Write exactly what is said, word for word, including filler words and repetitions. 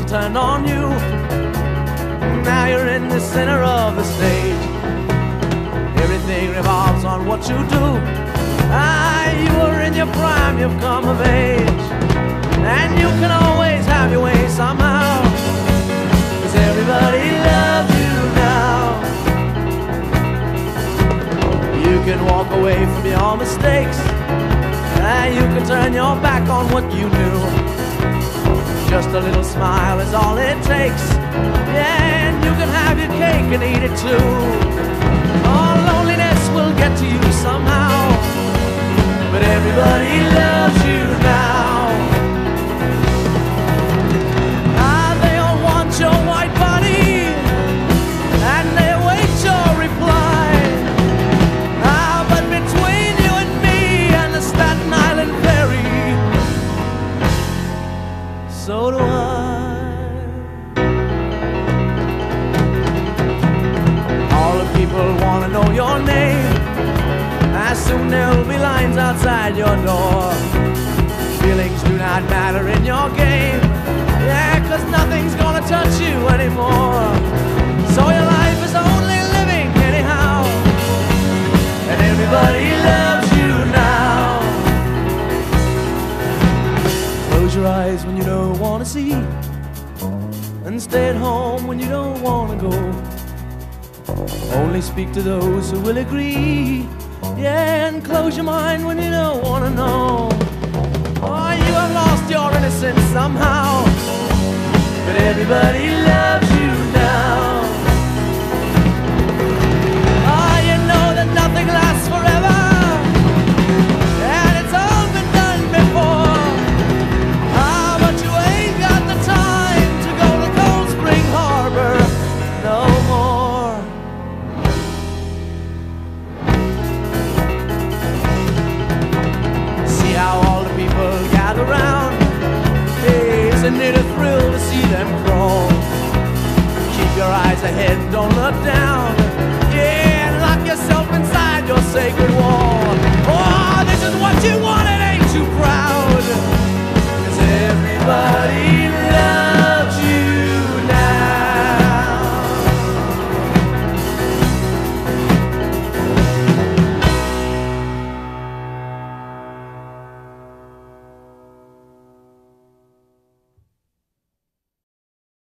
turned on you. Now you're in the center of the stage. Everything revolves on what you do. Ah, you are in your prime, you've come of age, and you can always have your way somehow, 'cause everybody loves you now. You can walk away from your mistakes, and you can turn your back on what you knew. Just a little smile is all it takes. Yeah, and you can have your cake and eat it too. Oh, loneliness will get to you somehow, but everybody loves you now. Ah, they all want your white body, and they await your reply. Ah, but between you and me and the Staten Island ferry, so do I. All the people want to know your name. As soon there'll be lines outside your door. Feelings do not matter in your game. Yeah, 'cause nothing's gonna touch you anymore. So your life is only living anyhow, and everybody loves you now. Close your eyes when you don't wanna see, and stay at home when you don't wanna go. Only speak to those who will agree. Yeah, and close your mind when you don't wanna know. Oh, you have lost your innocence somehow, but everybody loves you now. Oh, you know that nothing lasts forever, and it's all been done before. Ah, but you ain't got the time to go to Cold Spring Harbor no more. See how all the people gather round. Hey, isn't it a thrill to see them crawl? Keep your eyes ahead, don't look down.